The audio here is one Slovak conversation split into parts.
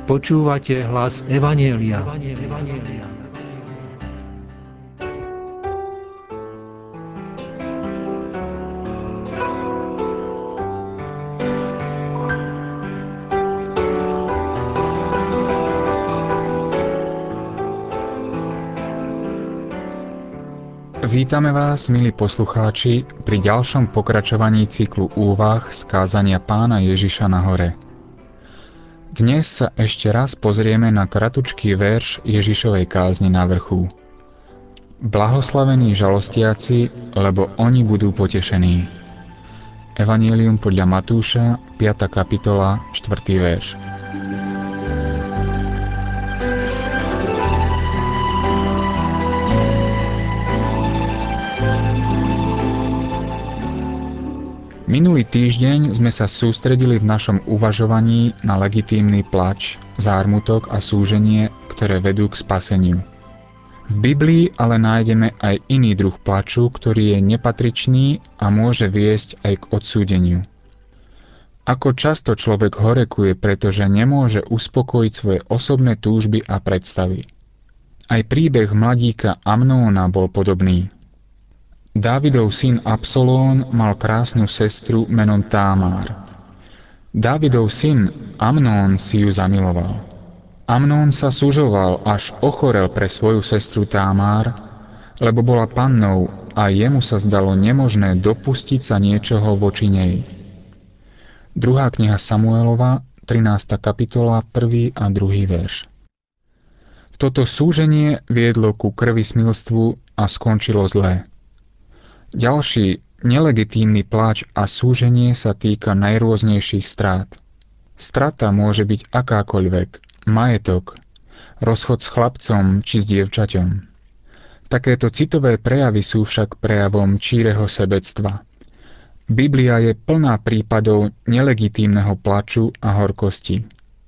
Počúvate hlas Evanjelia. Vítame vás, milí poslucháči, pri ďalšom pokračovaní cyklu úvah z kázania Pána Ježiša na hore. Dnes sa ešte raz pozrieme na kratučký verš Ježišovej kázni na vrchu. Blahoslavení žalostiaci, lebo oni budú potešení. Evanjelium podľa Matúša, 5. kapitola, 4. verš. Minulý týždeň sme sa sústredili v našom uvažovaní na legitímny plač, zármutok a súženie, ktoré vedú k spaseniu. V Biblii ale nájdeme aj iný druh plaču, ktorý je nepatričný a môže viesť aj k odsúdeniu. Ako často človek horekuje, pretože nemôže uspokojiť svoje osobné túžby a predstavy. Aj príbeh mladíka Amnóna bol podobný. Dávidov syn Absalón mal krásnu sestru menom Támár. Dávidov syn Amnón si ju zamiloval. Amnón sa sužoval, až ochorel pre svoju sestru Támár, lebo bola pannou a jemu sa zdalo nemožné dopustiť sa niečoho voči nej. 2. kniha Samuelova, 13. kapitola, 1. a 2. verš. Toto súženie viedlo ku krvismilstvu a skončilo zlé. Ďalší nelegitímny pláč a súženie sa týka najrôznejších strát. Strata môže byť akákoľvek, majetok, rozchod s chlapcom či s dievčaťom. Takéto citové prejavy sú však prejavom číreho sebectva. Biblia je plná prípadov nelegitímneho plaču a horkosti.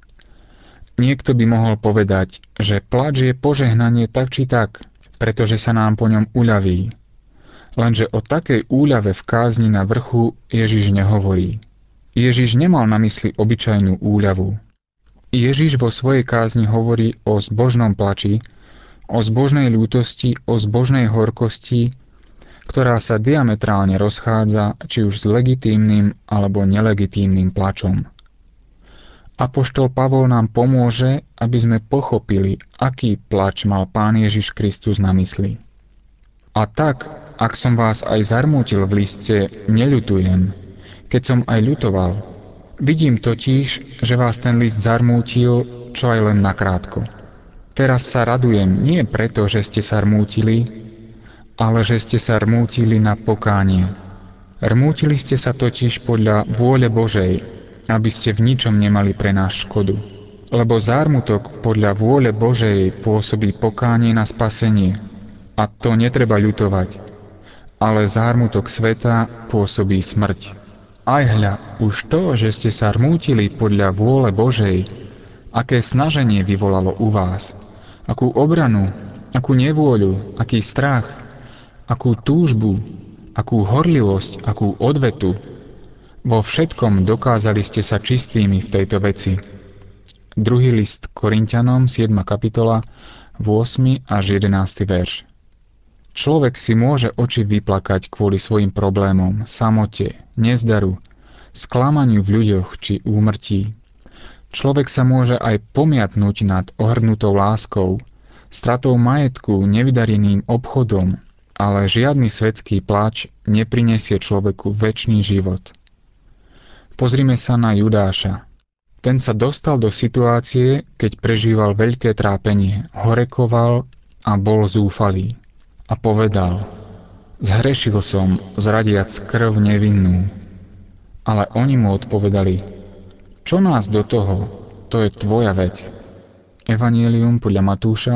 Niekto by mohol povedať, že plač je požehnanie tak či tak, pretože sa nám po ňom uľaví. Lenže o takej úľave v kázni na vrchu Ježiš nehovorí. Ježiš nemal na mysli obyčajnú úľavu. Ježiš vo svojej kázni hovorí o zbožnom plači, o zbožnej ľútosti, o zbožnej horkosti, ktorá sa diametrálne rozchádza či už s legitímnym alebo nelegitímnym plačom. Apoštol Pavol nám pomôže, aby sme pochopili, aký plač mal Pán Ježiš Kristus na mysli. A tak, ak som vás aj zarmútil v liste, neľutujem, keď som aj ľutoval. Vidím totiž, že vás ten list zarmútil, čo aj len nakrátko. Teraz sa radujem nie preto, že ste sa rmútili, ale že ste sa rmútili na pokánie. Rmútili ste sa totiž podľa vôle Božej, aby ste v ničom nemali pre nás škodu. Lebo zármutok podľa vôle Božej pôsobí pokánie na spasenie, a to netreba ľutovať, ale zármutok sveta pôsobí smrť. Aj hľa, už to, že ste sa rmútili podľa vôle Božej, aké snaženie vyvolalo u vás, akú obranu, akú nevôľu, aký strach, akú túžbu, akú horlivosť, akú odvetu. Vo všetkom dokázali ste sa čistými v tejto veci. 2. list Korinťanom, 7. kapitola, 8. až 11. verš. Človek si môže oči vyplakať kvôli svojim problémom, samote, nezdaru, sklamaniu v ľuďoch či úmrtí. Človek sa môže aj pomiatnúť nad ohrnutou láskou, stratou majetku, nevydareným obchodom, ale žiadny svetský pláč neprinesie človeku večný život. Pozrime sa na Judáša. Ten sa dostal do situácie, keď prežíval veľké trápenie, horekoval a bol zúfalý. A povedal: zhrešil som, zradiac krv nevinnú. Ale oni mu odpovedali: čo nás do toho? To je tvoja vec. Evanjelium podľa Matúša,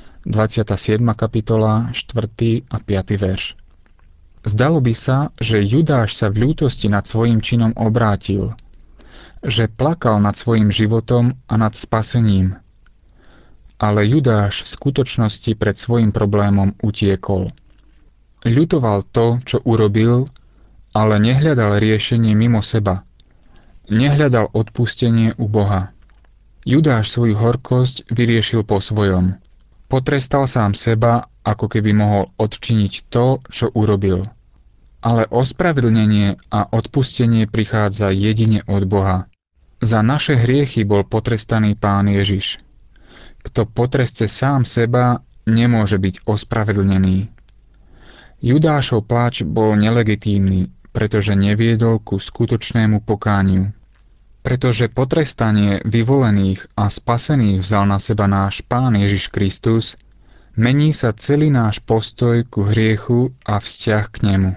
27. kapitola, 4. a 5. verš. Zdalo by sa, že Judáš sa v ľútosti nad svojím činom obrátil, že plakal nad svojím životom a nad spasením. Ale Judáš v skutočnosti pred svojim problémom utiekol. Ľutoval to, čo urobil, ale nehľadal riešenie mimo seba. Nehľadal odpustenie u Boha. Judáš svoju horkosť vyriešil po svojom. Potrestal sám seba, ako keby mohol odčiniť to, čo urobil. Ale ospravedlnenie a odpustenie prichádza jedine od Boha. Za naše hriechy bol potrestaný Pán Ježiš. Kto potreste sám seba, nemôže byť ospravedlnený. Judášov pláč bol nelegitímny, pretože neviedol ku skutočnému pokániu. Pretože potrestanie vyvolených a spasených vzal na seba náš Pán Ježiš Kristus, mení sa celý náš postoj ku hriechu a vzťah k nemu.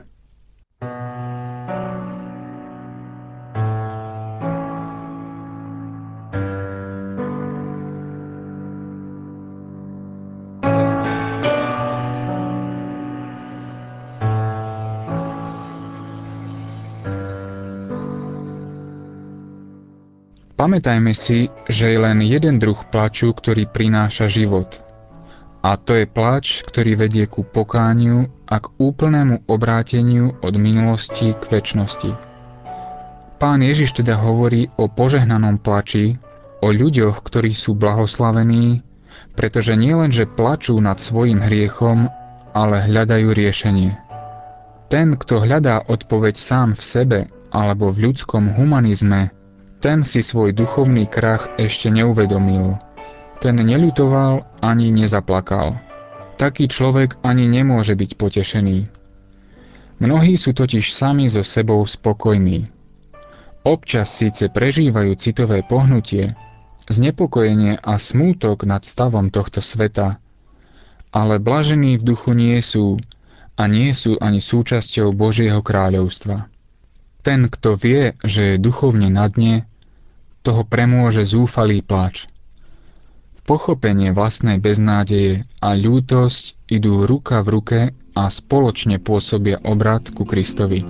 Pamätajme si, že je len jeden druh plaču, ktorý prináša život. A to je plač, ktorý vedie ku pokániu a k úplnému obráteniu od minulosti k večnosti. Pán Ježiš teda hovorí o požehnanom plači, o ľuďoch, ktorí sú blahoslavení, pretože nielenže plačú nad svojim hriechom, ale hľadajú riešenie. Ten, kto hľadá odpoveď sám v sebe alebo v ľudskom humanizme, ten si svoj duchovný krach ešte neuvedomil. Ten neľutoval ani nezaplakal. Taký človek ani nemôže byť potešený. Mnohí sú totiž sami so sebou spokojní. Občas síce prežívajú citové pohnutie, znepokojenie a smútok nad stavom tohto sveta, ale blažení v duchu nie sú a nie sú ani súčasťou Božieho kráľovstva. Ten, kto vie, že je duchovne na dne, toho premôže zúfalý plač. Pochopenie vlastnej beznádeje a ľútosť idú ruka v ruke a spoločne pôsobia obrat ku Kristovi.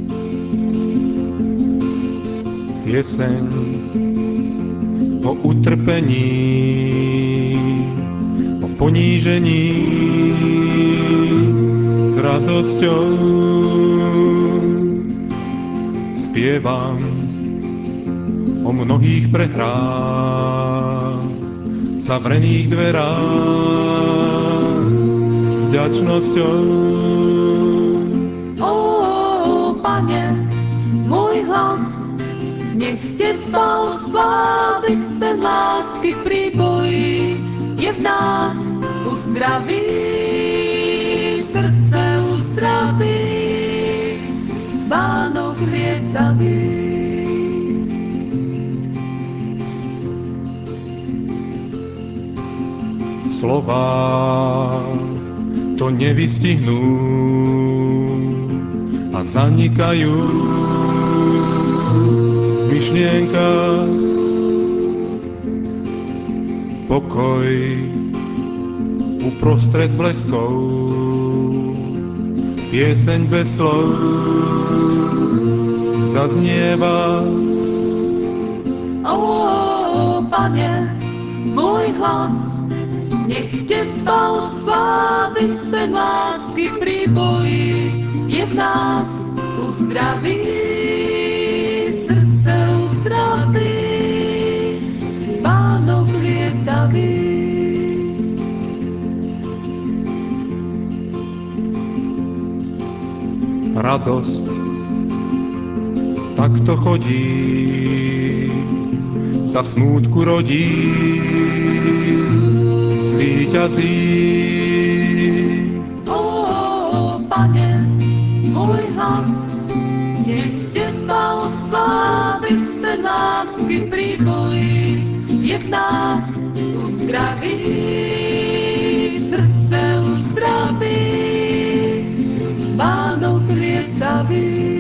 Pieseň o utrpení, o ponížení s radosťou spievam o mnohých prehrách, zavrených dverách s vďačnosťou. Ó, Pane, môj hlas, nech Teba oslávi, ten lásky príboj je v nás, uzdraví, srdce uzdraví, Bánok lietavý. Slová to nevystihnú a zanikajú v myšlienkach. Pokoj uprostred bleskov, pieseň bez slov zaznieva. Ó, Pane, môj hlas, nech Teba oslávi, ten lásky príboj je v nás, uzdraví, srdce uzdraví, Bánok lietavý. Radosť takto chodí, sa v smútku rodí, zvíťazí. Ó, Pane, môj hlas, nech Teba oslávi, ten lásky príboj je v nás, uzdraví, srdce uzdraví, Bánok lietavý.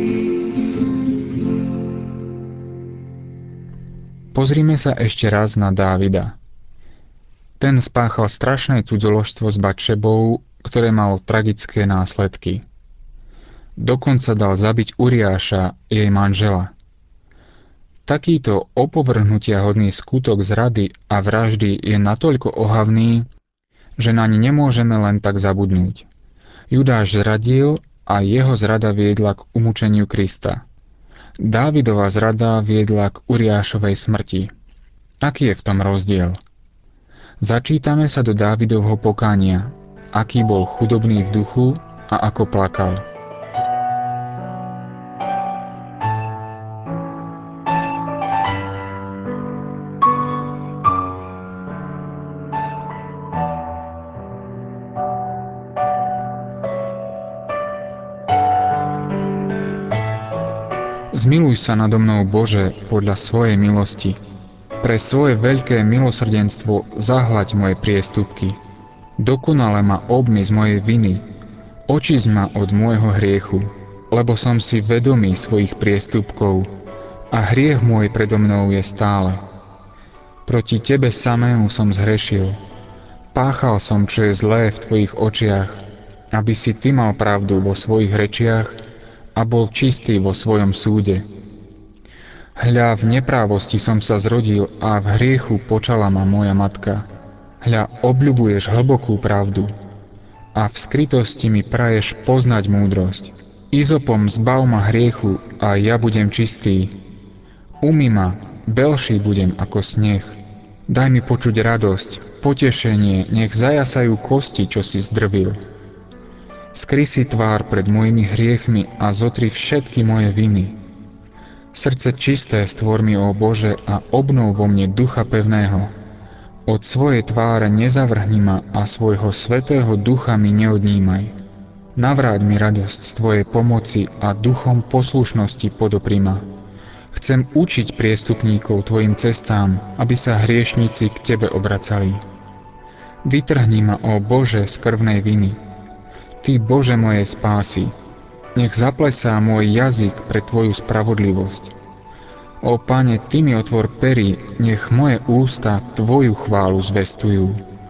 Pozrime sa ešte raz na Dávida. Ten spáchal strašné cudzoložstvo s Batšebou, ktoré malo tragické následky. Dokonca dal zabiť Uriáša, jej manžela. Takýto opovrhnutia hodný skutok zrady a vraždy je natoľko ohavný, že naň nemôžeme len tak zabudnúť. Judáš zradil a jeho zrada viedla k umúčeniu Krista. Dávidova zrada viedla k Uriášovej smrti. Aký je v tom rozdiel? Začítame sa do Dávidovho pokánia, aký bol chudobný v duchu a ako plakal. Zmiluj sa nado mnou, Bože, podľa svojej milosti. Pre svoje veľké milosrdenstvo zahľaď moje priestupky. Dokonale ma obmy z mojej viny. Očisť ma od môjho hriechu, lebo som si vedomý svojich priestupkov a hriech môj predo mnou je stále. Proti Tebe samému som zhrešil. Páchal som, čo je zlé v Tvojich očiach, aby si Ty mal pravdu vo svojich rečiach a bol čistý vo svojom súde. Hľa, v neprávosti som sa zrodil a v hriechu počala ma moja matka. Hľa, obľubuješ hlbokú pravdu a v skrytosti mi praješ poznať múdrosť. Izopom zbav ma hriechu a ja budem čistý. Umyj ma, belší budem ako sneh. Daj mi počuť radosť, potešenie, nech zajasajú kosti, čo si zdrvil. Skry si tvár pred mojimi hriechmi a zotri všetky moje viny. Srdce čisté stvor mi, ó Bože, a obnov vo mne ducha pevného. Od svojej tváre nezavrhni ma a svojho svätého ducha mi neodnímaj. Navráť mi radosť z Tvojej pomoci a duchom poslušnosti podopri ma. Chcem učiť priestupníkov Tvojim cestám, aby sa hriešnici k Tebe obracali. Vytrhni ma, ó Bože, z krvnej viny. Ty, Bože mojej spásy, nech zaplesá môj jazyk pre Tvoju spravodlivosť. Ó Pane, Ty mi otvor pery, nech moje ústa Tvoju chválu zvestujú.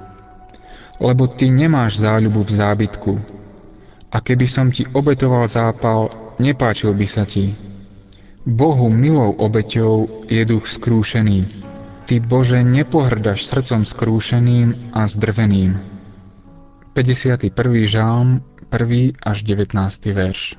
Lebo Ty nemáš záľubu v zábytku, a keby som Ti obetoval zápal, nepáčil by sa Ti. Bohu milou obeťou je duch skrúšený. Ty, Bože, nepohrdaš srdcom skrúšeným a zdrveným. 51. žalm, 1. až 19. verš.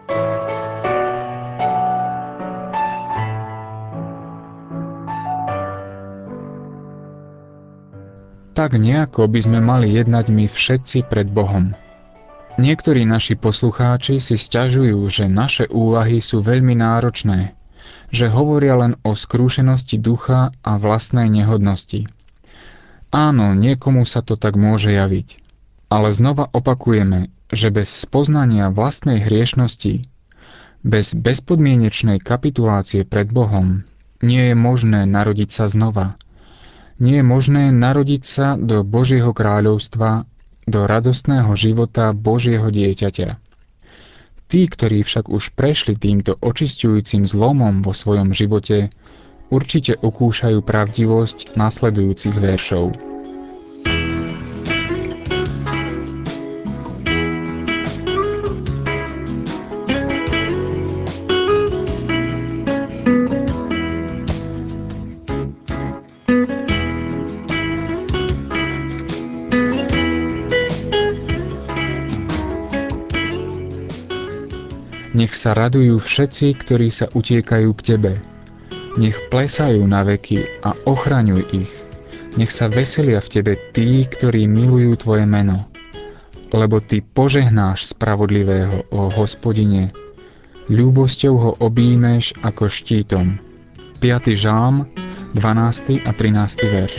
Tak nejako by sme mali jednať my všetci pred Bohom. Niektorí naši poslucháči si sťažujú, že naše úvahy sú veľmi náročné, že hovoria len o skrúšenosti ducha a vlastnej nehodnosti. Áno, niekomu sa to tak môže javiť. Ale znova opakujeme, že bez spoznania vlastnej hriešnosti, bez bezpodmienečnej kapitulácie pred Bohom, nie je možné narodiť sa znova. Nie je možné narodiť sa do Božieho kráľovstva, do radostného života Božieho dieťaťa. Tí, ktorí však už prešli týmto očisťujúcim zlomom vo svojom živote, určite okúšajú pravdivosť nasledujúcich veršov. Nech sa radujú všetci, ktorí sa utiekajú k Tebe. Nech plesajú na veky a ochraňuj ich. Nech sa veselia v Tebe tí, ktorí milujú Tvoje meno. Lebo Ty požehnáš spravodlivého, ó Hospodine. Ľúbosťou ho objímeš ako štítom. 5. žalm, 12. a 13. verš.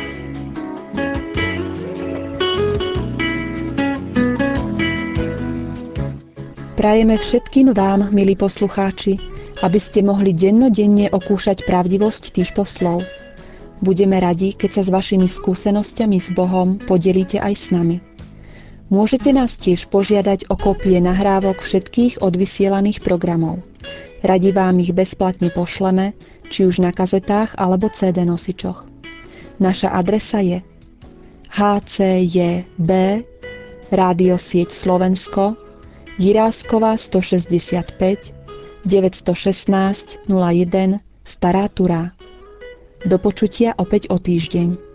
Prajeme všetkým vám, milí poslucháči, aby ste mohli dennodenne okúšať pravdivosť týchto slov. Budeme radi, keď sa s vašimi skúsenosťami s Bohom podelíte aj s nami. Môžete nás tiež požiadať o kópie nahrávok všetkých odvysielaných programov. Radi vám ich bezplatne pošleme, či už na kazetách alebo CD nosičoch. Naša adresa je HCJB, Rádiosieť Slovensko, Jiráskova 165 916 01 Stará Turá. Do počutia opäť o týždeň.